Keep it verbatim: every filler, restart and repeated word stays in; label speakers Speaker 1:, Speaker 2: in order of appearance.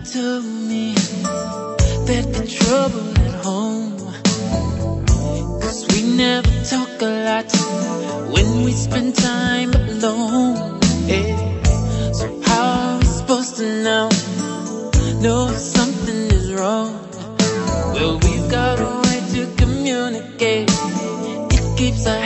Speaker 1: to me there'd be trouble at home, 'cause we never talk a lot when we spend time alone. Yeah. So how are we supposed to know, know if something is wrong? Well, we've got a way to communicate. It keeps our